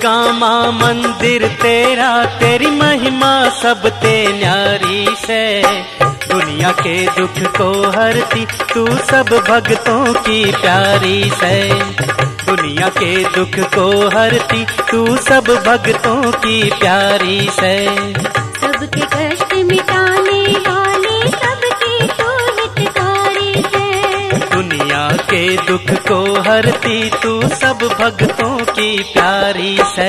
कामा मंदिर तेरा, तेरी महिमा सब ते न्यारी से। दुनिया के दुख को हरती तू सब भक्तों की प्यारी से। दुनिया के दुख को हरती तू सब भक्तों की प्यारी से। सबके कष्ट मिटाने वाले सबके तो हितकारी से। दुनिया के दुख को हरती तू सब भक्तों की प्यारी से।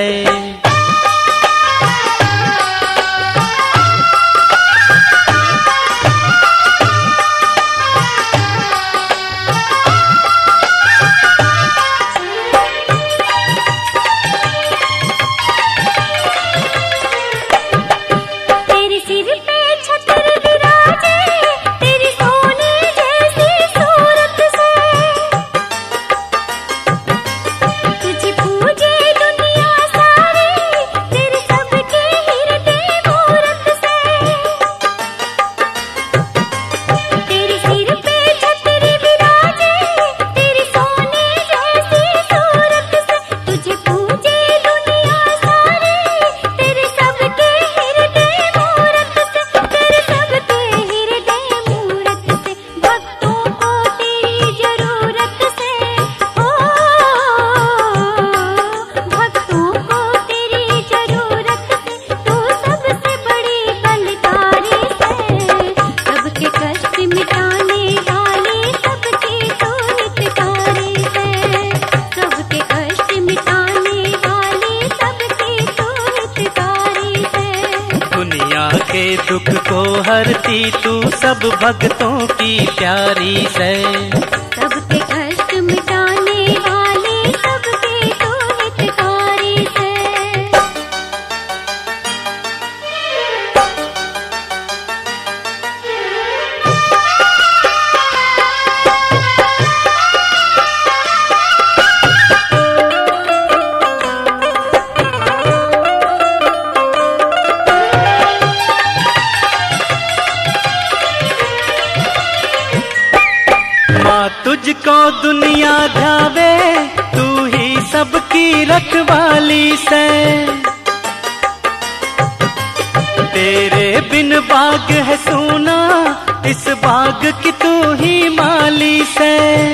दुख को हरती तू सब भक्तों की प्यारी से। सबके कष्ट मिटाने वाले सबके तो हितकारी से। तुझको दुनिया ध्यावे तू ही सबकी रखवाली से। तेरे बिन बाग है सूना, इस बाग की तू ही माली से।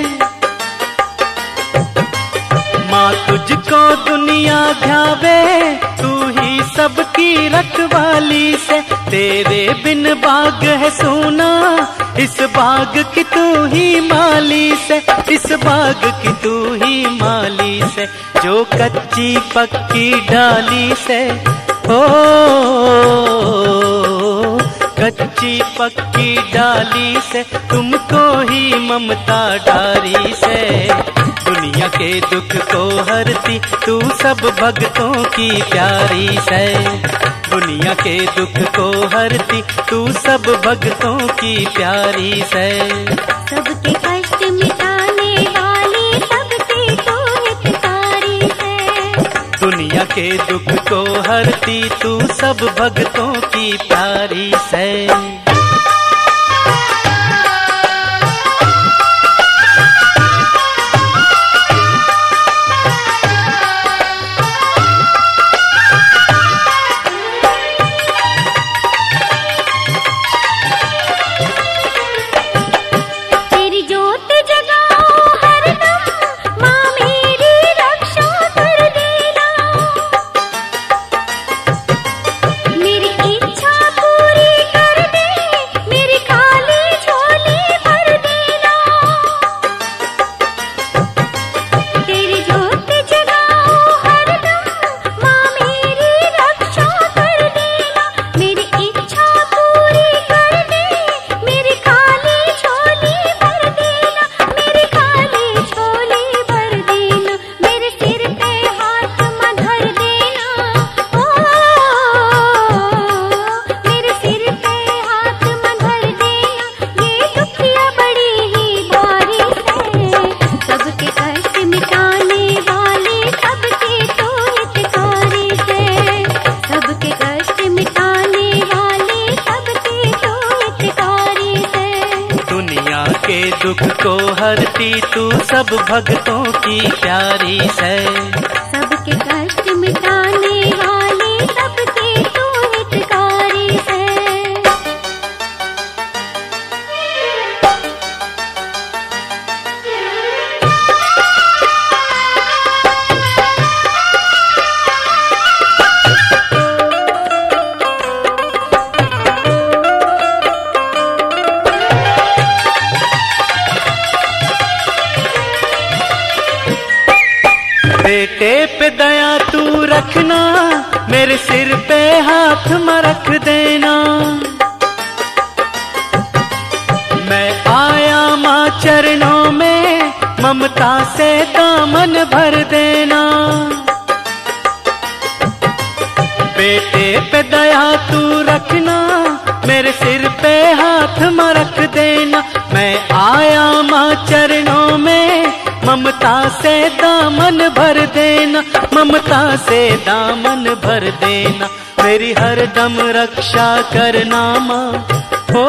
माँ तुझको दुनिया ध्यावे तू ही सबकी रखवाली से। तेरे बिन बाग है सूना, इस बाग की तू ही माली से। इस बाग की तू ही माली से। जो कच्ची पक्की डाली से, ओ कच्ची पक्की डाली से तुमको ही ममता डारी से। दुनिया के दुख को हरती तू सब भक्तों की प्यारी से। दुनिया के दुख को हरती तू सब भक्तों की प्यारी से। सबके कष्ट मिटाने वाली सबके तो हितकारी से। दुनिया के दुख को हरती तू सब भक्तों की प्यारी से। दुख को हरती तू सब भक्तों की प्यारी से। सबके कष्ट मिटा बेटे पे दया तू रखना, मेरे सिर पे हाथ में रख देना। मैं आया माँ चरणों में, ममता से दामन भर देना। बेटे पे दया तू रखना, मेरे सिर पे हाथ में रख देना। मैं आया माँ चरणों में, ममता से दामन भर देना, ममता से दामन भर देना। मेरी हर दम रक्षा करना माँ, हो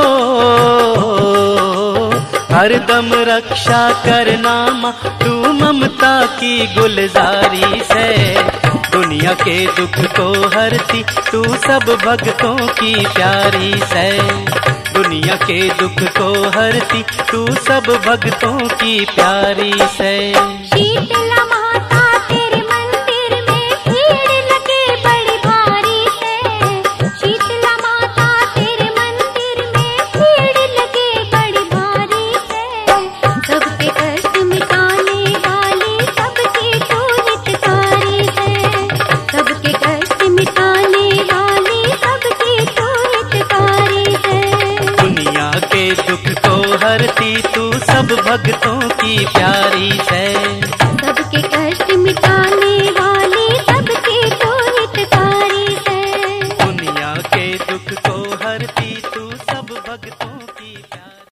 हर दम रक्षा करना माँ, तू ममता की गुलजारी से। दुनिया के दुख को हरती तू सब भक्तों की प्यारी से। दुनिया के दुख को हरती तू सब भक्तों की प्यारी से। शीतला माता तेरे मंदिर में भीड़ लगे बड़ी भारी से। शीतला माता तेरे मंदिर में भीड़ लगे बड़ी भारी से। सबके कष्ट मिटाने वाली सबकी तू हितकारी है। सबके कष्ट मिटाने वाली सबकी तू हितकारी है। दुनिया के दुख को हरती तू सब भक्तों की प्यारी है।